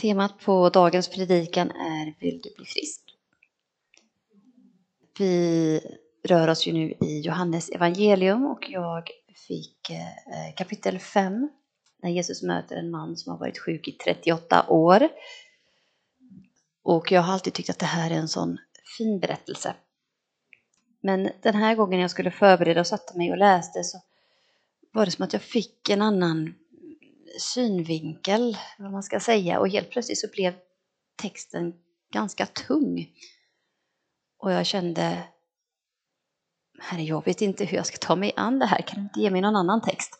Temat på dagens predikan är Vill du bli frisk? Vi rör oss ju nu i Johannes evangelium och jag fick kapitel 5 när Jesus möter en man som har varit sjuk i 38 år. Och jag har alltid tyckt att det här är en sån fin berättelse. Men den här gången jag skulle förbereda och satte mig och läste så var det som att jag fick en annan synvinkel, vad man ska säga. Och helt plötsligt så blev texten ganska tung. Och jag kände, herre, jag vet inte hur jag ska ta mig an det här. Kan du inte ge mig någon annan text?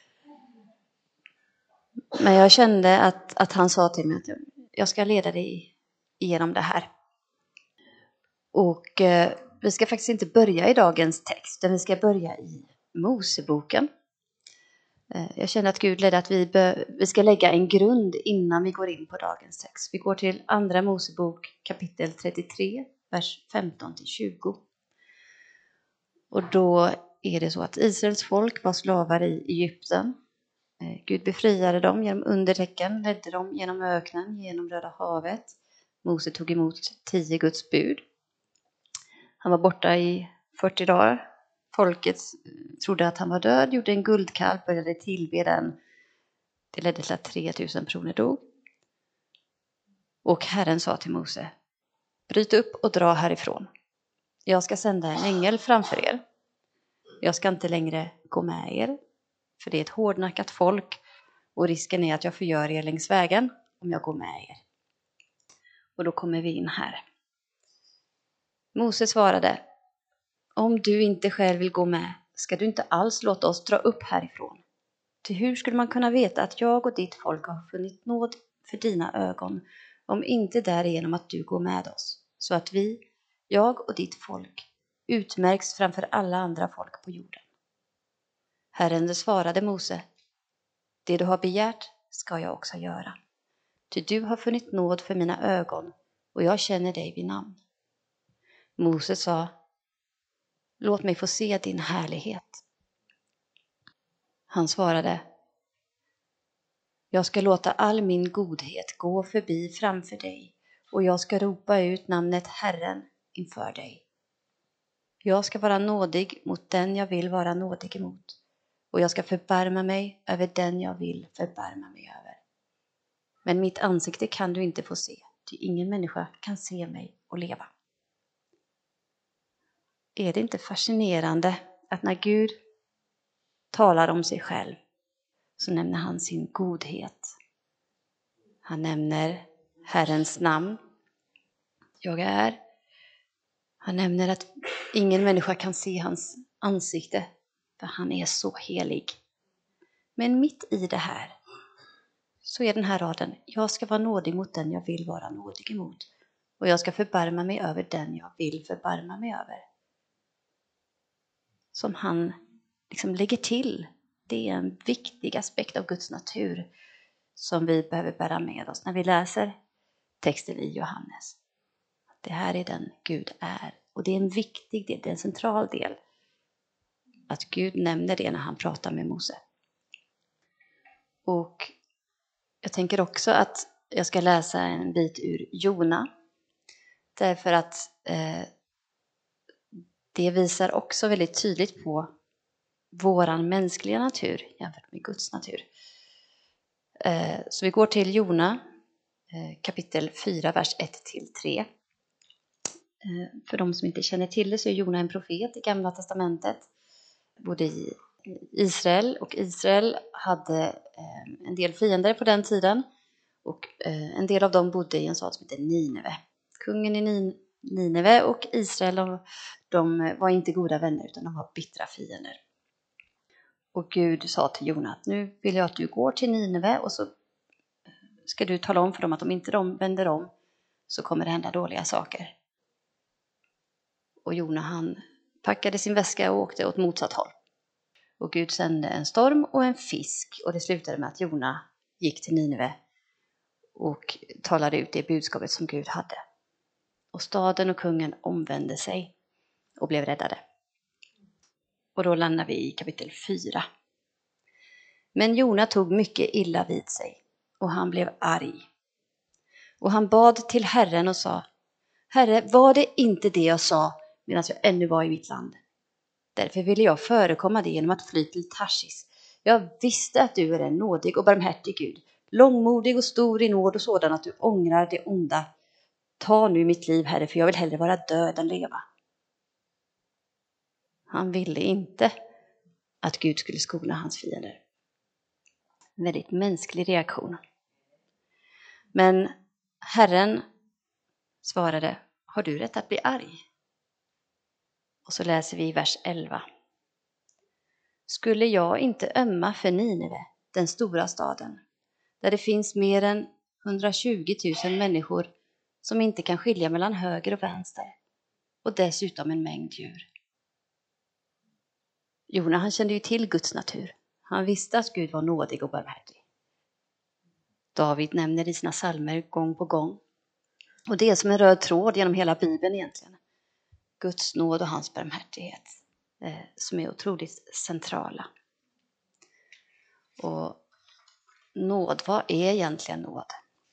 Men jag kände att han sa till mig att jag ska leda dig igenom det här. Och vi ska faktiskt inte börja i dagens text, utan vi ska börja i Moseboken. Jag känner att Gud ledde att vi ska lägga en grund innan vi går in på dagens text. Vi går till andra Mosebok kapitel 33, vers 15-20. Och då är det så att Israels folk var slavar i Egypten. Gud befriade dem genom undertecken, ledde dem genom öknen, genom Röda havet. Mose tog emot 10 Guds bud. Han var borta i 40 dagar. Folket trodde att han var död, gjorde en guldkalv, började tillbe den. Det ledde till att 3000 personer dog. Och Herren sa till Mose, bryt upp och dra härifrån. Jag ska sända en ängel framför er. Jag ska inte längre gå med er, för det är ett hårdnackat folk och risken är att jag förgör er längs vägen om jag går med er. Och då kommer vi in här. Mose svarade, om du inte själv vill gå med ska du inte alls låta oss dra upp härifrån. Till hur skulle man kunna veta att jag och ditt folk har funnit nåd för dina ögon om inte därigenom att du går med oss, så att jag och ditt folk, utmärks framför alla andra folk på jorden. Herren svarade Mose, det du har begärt ska jag också göra. Ty du har funnit nåd för mina ögon och jag känner dig vid namn. Mose sa, låt mig få se din härlighet. Han svarade, jag ska låta all min godhet gå förbi framför dig och jag ska ropa ut namnet Herren inför dig. Jag ska vara nådig mot den jag vill vara nådig emot och jag ska förbarma mig över den jag vill förbarma mig över. Men mitt ansikte kan du inte få se, ty ingen människa kan se mig och leva. Är det inte fascinerande att när Gud talar om sig själv så nämner han sin godhet. Han nämner Herrens namn. Jag är. Han nämner att ingen människa kan se hans ansikte för han är så helig. Men mitt i det här så är den här raden, jag ska vara nådig mot den jag vill vara nådig emot. Och jag ska förbarma mig över den jag vill förbarma mig över. Som han liksom lägger till. Det är en viktig aspekt av Guds natur som vi behöver bära med oss när vi läser texten i Johannes. Det här är den Gud är. Och det är en viktig del, det är en central del. Att Gud nämner det när han pratar med Mose. Och jag tänker också att jag ska läsa en bit ur Jona. Därför att det visar också väldigt tydligt på våran mänskliga natur jämfört med Guds natur. Så vi går till Jona kapitel 4, vers 1-3. För de som inte känner till det så är Jona en profet i Gamla testamentet. Bodde i Israel och Israel hade en del fiender på den tiden. Och en del av dem bodde i en stad som heter Nineve. Kungen i Nineve och Israel de var inte goda vänner utan de var bittra fiender. Och Gud sa till Jona att nu vill jag att du går till Nineve och så ska du tala om för dem att om inte de vänder om så kommer det hända dåliga saker. Och Jona han packade sin väska och åkte åt motsatt håll. Och Gud sände en storm och en fisk och det slutade med att Jona gick till Nineve och talade ut det budskapet som Gud hade. Och staden och kungen omvände sig och blev räddade. Och då landar vi i kapitel 4. Men Jona tog mycket illa vid sig och han blev arg. Och han bad till Herren och sa: Herre, var det inte det jag sa medan jag ännu var i mitt land? Därför ville jag förekomma det genom att fly till Tarsis. Jag visste att du är en nådig och barmhärtig Gud, långmodig och stor i nåd och sådan att du ångrar det onda. Ta nu mitt liv, Herre, för jag vill hellre vara död än leva. Han ville inte att Gud skulle skona hans fiender. En väldigt mänsklig reaktion. Men Herren svarade: har du rätt att bli arg? Och så läser vi i vers 11. Skulle jag inte ömma för Nineve, den stora staden, där det finns mer än 120 000 människor som inte kan skilja mellan höger och vänster, och dessutom en mängd djur. Jona, han kände ju till Guds natur. Han visste att Gud var nådig och barmhärtig. David nämner i sina psalmer gång på gång. Och det är som en röd tråd genom hela Bibeln egentligen. Guds nåd och hans barmhärtighet som är otroligt centrala. Och nåd, vad är egentligen nåd?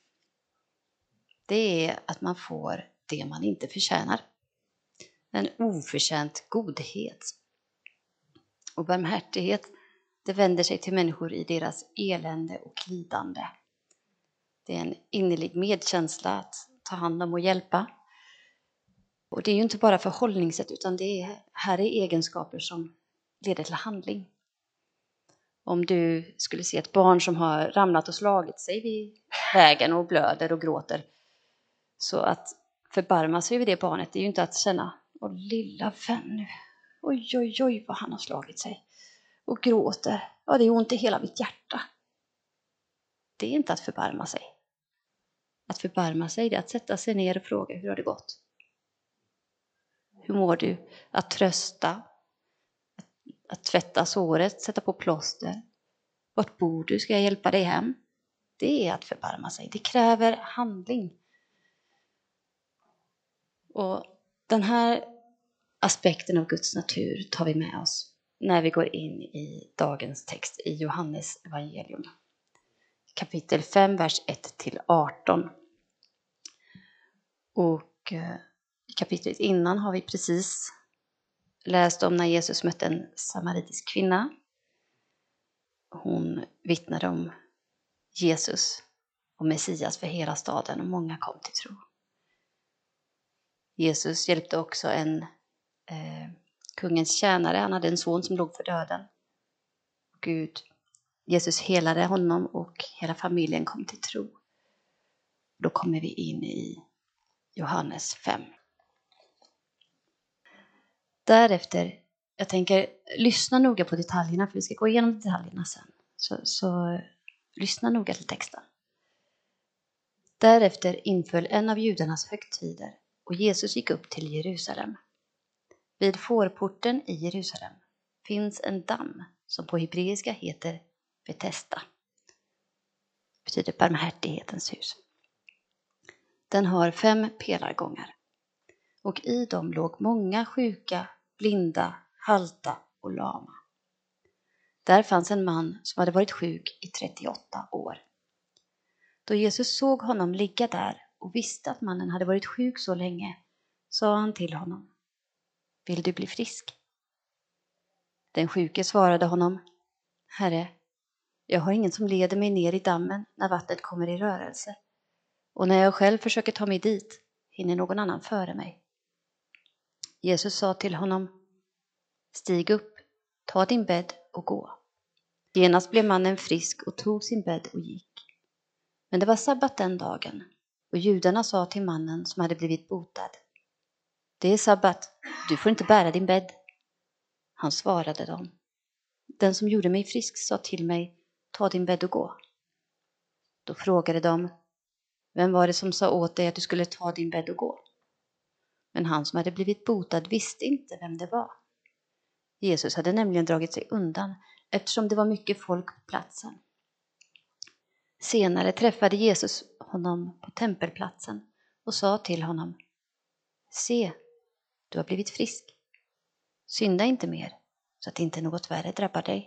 Det är att man får det man inte förtjänar. En oförtjänt godhet. Och barmhärtighet, det vänder sig till människor i deras elände och lidande. Det är en innerlig medkänsla att ta hand om och hjälpa. Och det är ju inte bara förhållningssätt, utan här är egenskaper som leder till handling. Om du skulle se ett barn som har ramlat och slagit sig vid vägen och blöder och gråter, så att förbarma sig över det barnet, det är ju inte att känna: åh lilla vän nu, oj vad han har slagit sig och gråter, ja det är ont i hela mitt hjärta. Det är inte att förbarma sig. Att förbarma sig, det är att sätta sig ner och fråga: hur har det gått? Hur mår du? Att trösta, att tvätta såret, sätta på plåster. Vart bor du? Ska jag hjälpa dig hem? Det är att förbarma sig. Det kräver handling. Och den här aspekten av Guds natur tar vi med oss när vi går in i dagens text i Johannes evangelium. Kapitel 5, vers 1-18. Och i kapitlet innan har vi precis läst om när Jesus mötte en samaritisk kvinna. Hon vittnade om Jesus och Messias för hela staden och många kom till tro. Jesus hjälpte också en kungens tjänare. Han hade en son som låg för döden. Jesus helade honom och hela familjen kom till tro. Då kommer vi in i Johannes 5. Därefter, jag tänker lyssna noga på detaljerna, för vi ska gå igenom detaljerna sen. Så lyssna noga till texten. Därefter inföll en av judarnas högtider och Jesus gick upp till Jerusalem. Vid fårporten i Jerusalem finns en damm som på hebreiska heter Betesda. Det betyder barmhärtighetens hus. Den har 5 pelargångar och i dem låg många sjuka, blinda, halta och lama. Där fanns en man som hade varit sjuk i 38 år. Då Jesus såg honom ligga där och visste att mannen hade varit sjuk så länge, sa han till honom: vill du bli frisk? Den sjuke svarade honom: Herre, jag har ingen som leder mig ner i dammen när vattnet kommer i rörelse. Och när jag själv försöker ta mig dit, hinner någon annan före mig. Jesus sa till honom: stig upp, ta din bädd och gå. Genast blev mannen frisk och tog sin bädd och gick. Men det var sabbat den dagen, och judarna sa till mannen som hade blivit botad: det är sabbat, du får inte bära din bädd. Han svarade dem: den som gjorde mig frisk sa till mig, ta din bädd och gå. Då frågade de: vem var det som sa åt dig att du skulle ta din bädd och gå? Men han som hade blivit botad visste inte vem det var. Jesus hade nämligen dragit sig undan eftersom det var mycket folk på platsen. Senare träffade Jesus honom på tempelplatsen och sa till honom: se, du har blivit frisk. Synda inte mer, så att inte något värre drabbar dig.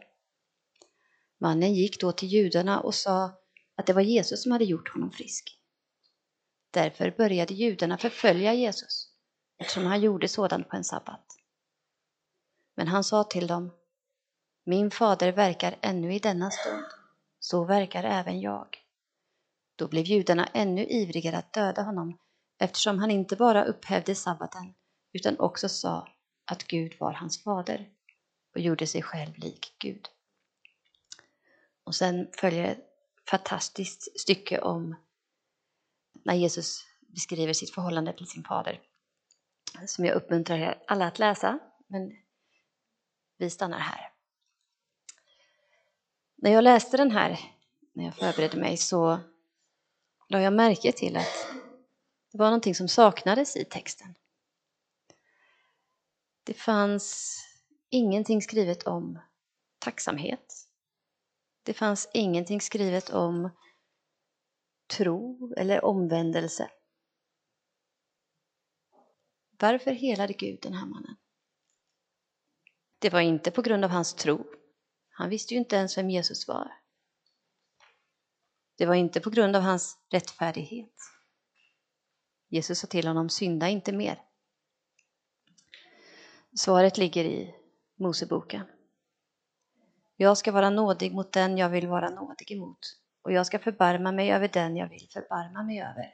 Mannen gick då till judarna och sa att det var Jesus som hade gjort honom frisk. Därför började judarna förfölja Jesus, eftersom han gjorde sådant på en sabbat. Men han sa till dem: min fader verkar ännu i denna stund, så verkar även jag. Då blev judarna ännu ivrigare att döda honom, eftersom han inte bara upphävde sabbaten, utan också sa att Gud var hans fader och gjorde sig själv lik Gud. Och sen följer ett fantastiskt stycke om när Jesus beskriver sitt förhållande till sin fader, som jag uppmuntrar er alla att läsa, men vi stannar här. När jag läste den här, när jag förberedde mig, så la jag märke till att det var någonting som saknades i texten. Det fanns ingenting skrivet om tacksamhet. Det fanns ingenting skrivet om tro eller omvändelse. Varför helade Gud den här mannen? Det var inte på grund av hans tro. Han visste ju inte ens vem Jesus var. Det var inte på grund av hans rättfärdighet. Jesus sa till honom: synda inte mer. Svaret ligger i Moseboken. Jag ska vara nådig mot den jag vill vara nådig emot, och jag ska förbarma mig över den jag vill förbarma mig över.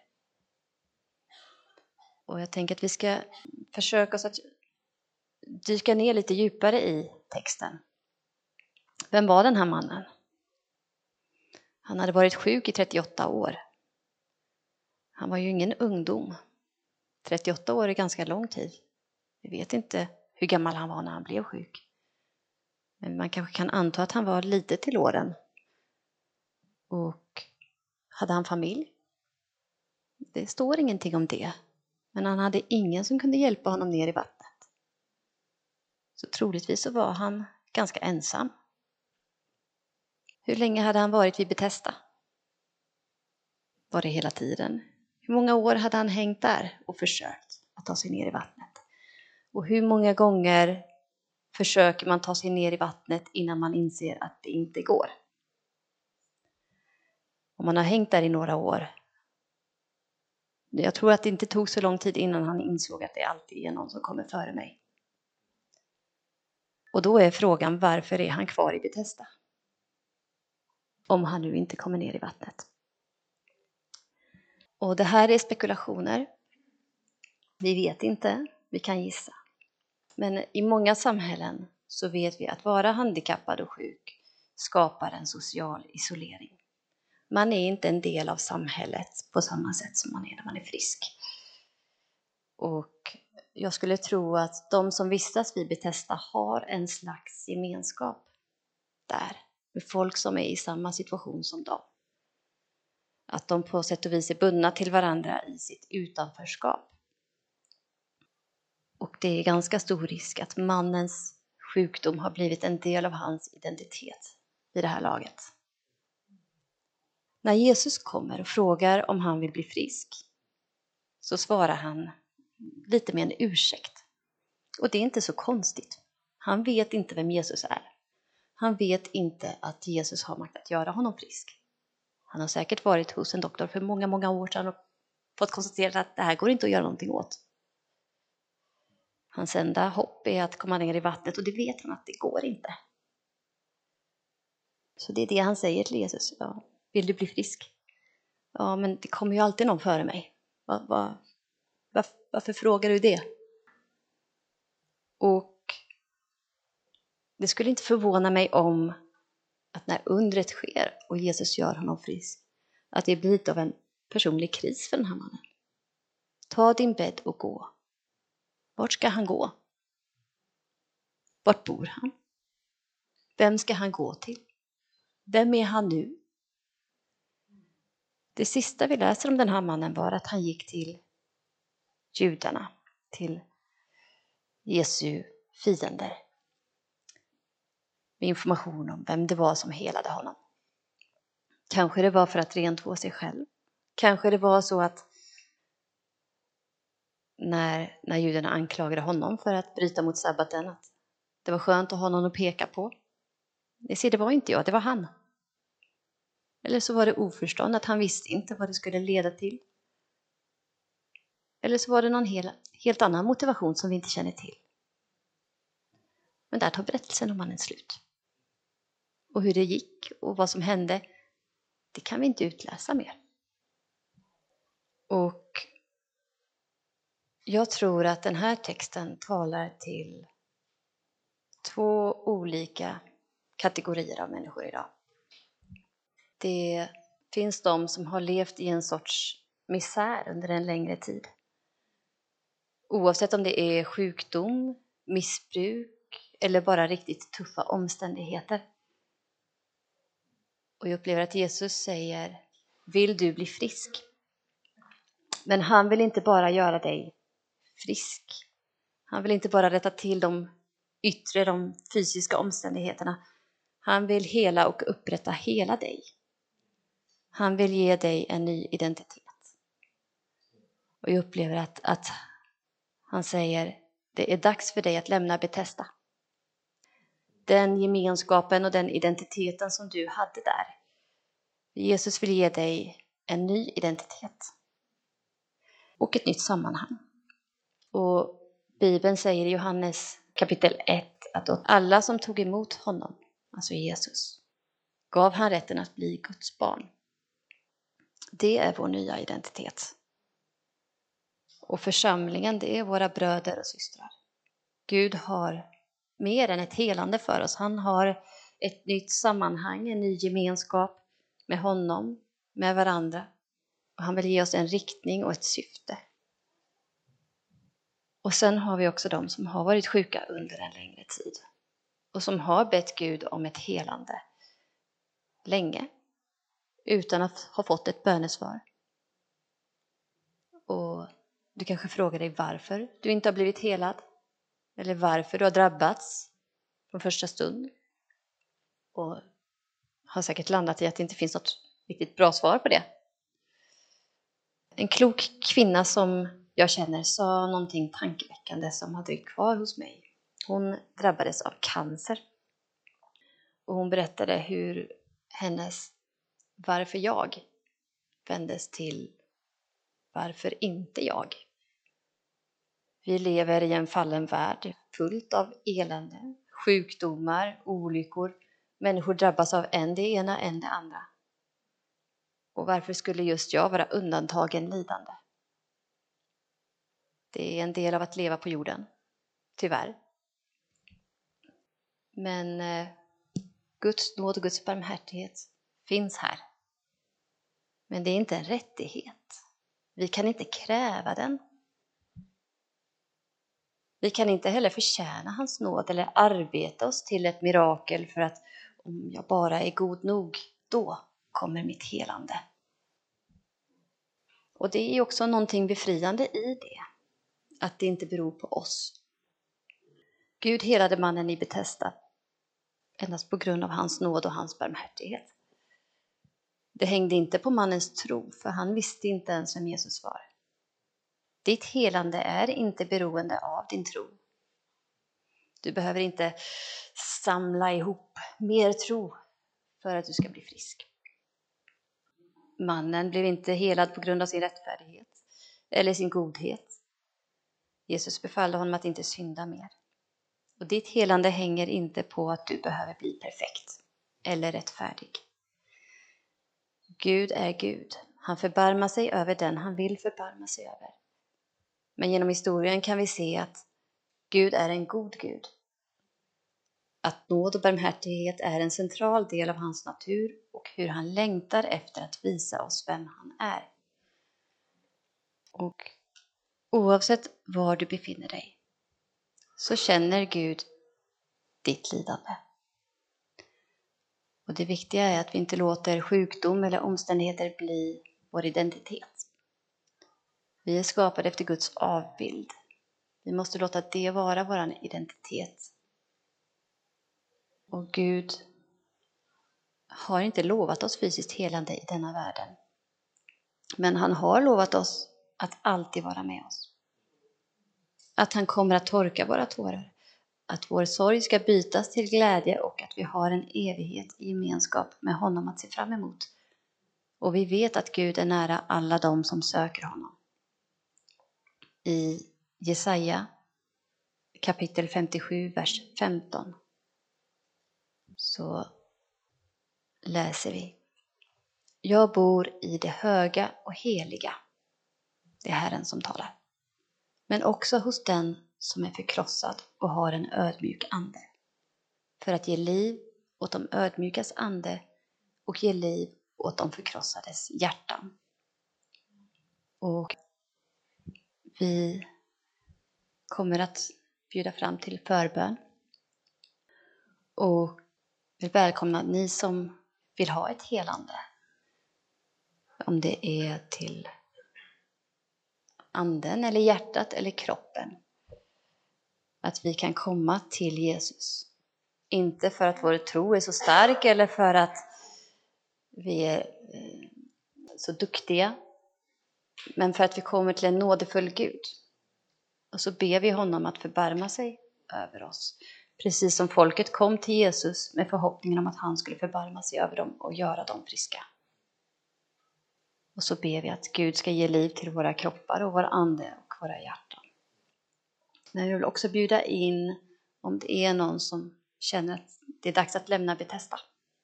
Och jag tänker att vi ska försöka oss att dyka ner lite djupare i texten. Vem var den här mannen? Han hade varit sjuk i 38 år. Han var ju ingen ungdom. 38 år är ganska lång tid. Vi vet inte hur gammal han var när han blev sjuk. Men man kanske kan anta att han var lite till åren. Och hade han familj? Det står ingenting om det. Men han hade ingen som kunde hjälpa honom ner i vattnet. Så troligtvis så var han ganska ensam. Hur länge hade han varit vid Betesda? Var det hela tiden? Hur många år hade han hängt där och försökt att ta sig ner i vattnet? Och hur många gånger försöker man ta sig ner i vattnet innan man inser att det inte går? Om man har hängt där i några år. Jag tror att det inte tog så lång tid innan han insåg att det alltid är någon som kommer före mig. Och då är frågan, varför är han kvar i Betesda? Om han nu inte kommer ner i vattnet. Och det här är spekulationer. Vi vet inte, vi kan gissa. Men i många samhällen så vet vi att vara handikappad och sjuk skapar en social isolering. Man är inte en del av samhället på samma sätt som man är när man är frisk. Och jag skulle tro att de som vistas vid Betesda har en slags gemenskap där. Med folk som är i samma situation som dem. Att de på sätt och vis är bundna till varandra i sitt utanförskap. Och det är ganska stor risk att mannens sjukdom har blivit en del av hans identitet i det här laget. När Jesus kommer och frågar om han vill bli frisk så svarar han lite med en ursäkt. Och det är inte så konstigt. Han vet inte vem Jesus är. Han vet inte att Jesus har makt att göra honom frisk. Han har säkert varit hos en doktor för många, många år sedan och fått konstatera att det här går inte att göra någonting åt. Hans enda hopp är att komma ner i vattnet, och det vet han att det går inte. Så det är det han säger till Jesus. Ja, vill du bli frisk? Ja, men det kommer ju alltid någon före mig. Varför frågar du det? Och det skulle inte förvåna mig om att när undret sker och Jesus gör honom frisk, att det blir lite av en personlig kris för den här mannen. Ta din bädd och gå. Vart ska han gå? Vart bor han? Vem ska han gå till? Vem är han nu? Det sista vi läser om den här mannen var att han gick till judarna, till Jesu fiender. Med information om vem det var som helade honom. Kanske det var för att rentvå sig själv. Kanske det var så att när judarna anklagade honom för att bryta mot sabbaten, att det var skönt att ha någon att peka på. Det var inte jag, det var han. Eller så var det oförstånd, att han visste inte vad det skulle leda till. Eller så var det någon helt annan motivation som vi inte känner till. Men där tar berättelsen om mannen slut. Och hur det gick och vad som hände, det kan vi inte utläsa mer. Och jag tror att den här texten talar till 2 olika kategorier av människor idag. Det finns de som har levt i en sorts misär under en längre tid. Oavsett om det är sjukdom, missbruk eller bara riktigt tuffa omständigheter. Och jag upplever att Jesus säger, vill du bli frisk? Men han vill inte bara göra dig frisk. Han vill inte bara rätta till de yttre, de fysiska omständigheterna. Han vill hela och upprätta hela dig. Han vill ge dig en ny identitet. Och jag upplever att han säger, det är dags för dig att lämna Betesda. Den gemenskapen och den identiteten som du hade där. Jesus vill ge dig en ny identitet. Och ett nytt sammanhang. Och Bibeln säger i Johannes kapitel 1 att åt alla som tog emot honom, alltså Jesus, gav han rätten att bli Guds barn. Det är vår nya identitet. Och församlingen, det är våra bröder och systrar. Gud har mer än ett helande för oss. Han har ett nytt sammanhang, en ny gemenskap med honom, med varandra. Och han vill ge oss en riktning och ett syfte. Och sen har vi också de som har varit sjuka under en längre tid. Och som har bett Gud om ett helande länge. Utan att ha fått ett bönesvar. Och du kanske frågar dig varför du inte har blivit helad. Eller varför du har drabbats från första stund. Och har säkert landat i att det inte finns något riktigt bra svar på det. En klok kvinna som jag känner sa någonting tankeväckande som hade kvar hos mig. Hon drabbades av cancer. Och hon berättade hur hennes varför jag vändes till varför inte jag. Vi lever i en fallen värld fullt av elände, sjukdomar, olyckor. Människor drabbas av än det ena än det andra. Och varför skulle just jag vara undantagen lidande? Det är en del av att leva på jorden, tyvärr. Men Guds nåd och Guds barmhärtighet finns här. Men det är inte en rättighet. Vi kan inte kräva den. Vi kan inte heller förtjäna hans nåd eller arbeta oss till ett mirakel för att om jag bara är god nog, då kommer mitt helande. Och det är också någonting befriande i det. Att det inte beror på oss. Gud helade mannen i Betesda endast på grund av hans nåd och hans barmhärtighet. Det hängde inte på mannens tro, för han visste inte ens vem Jesus var. Ditt helande är inte beroende av din tro. Du behöver inte samla ihop mer tro för att du ska bli frisk. Mannen blev inte helad på grund av sin rättfärdighet eller sin godhet. Jesus befallde honom att inte synda mer. Och ditt helande hänger inte på att du behöver bli perfekt eller rättfärdig. Gud är Gud. Han förbarmar sig över den han vill förbarma sig över. Men genom historien kan vi se att Gud är en god Gud. Att nåd och barmhärtighet är en central del av hans natur och hur han längtar efter att visa oss vem han är. Och oavsett var du befinner dig så känner Gud ditt lidande. Och det viktiga är att vi inte låter sjukdom eller omständigheter bli vår identitet. Vi är skapade efter Guds avbild. Vi måste låta det vara vår identitet. Och Gud har inte lovat oss fysiskt helande i denna världen. Men han har lovat oss att alltid vara med oss. Att han kommer att torka våra tårar. Att vår sorg ska bytas till glädje och att vi har en evighet i gemenskap med honom att se fram emot. Och vi vet att Gud är nära alla de som söker honom. i Jesaja kapitel 57, vers 15. Så läser vi: Jag bor i det höga och heliga. Det är Herren som talar. Men också hos den som är förkrossad och har en ödmjuk ande. För att ge liv åt de ödmjukas ande och ge liv åt de förkrossades hjärtan. Och vi kommer att bjuda fram till förbön. Och vill välkomna ni som vill ha ett helande. Om det är till anden eller hjärtat eller kroppen. Att vi kan komma till Jesus. Inte för att vår tro är så stark eller för att vi är så duktiga. Men för att vi kommer till en nådefull Gud. Och så ber vi honom att förbarma sig över oss. Precis som folket kom till Jesus med förhoppningen om att han skulle förbarma sig över dem och göra dem friska. Och så ber vi att Gud ska ge liv till våra kroppar och vår ande och våra hjärtan. Men vi vill också bjuda in om det är någon som känner att det är dags att lämna Betesda.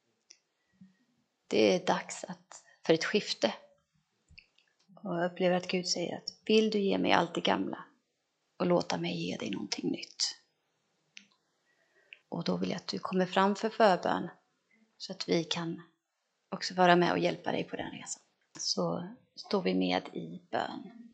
Det är dags för ett skifte. Och jag upplever att Gud säger att vill du ge mig allt det gamla och låta mig ge dig någonting nytt. Och då vill jag att du kommer fram för förbön så att vi kan också vara med och hjälpa dig på den resan. Så står vi med i bön.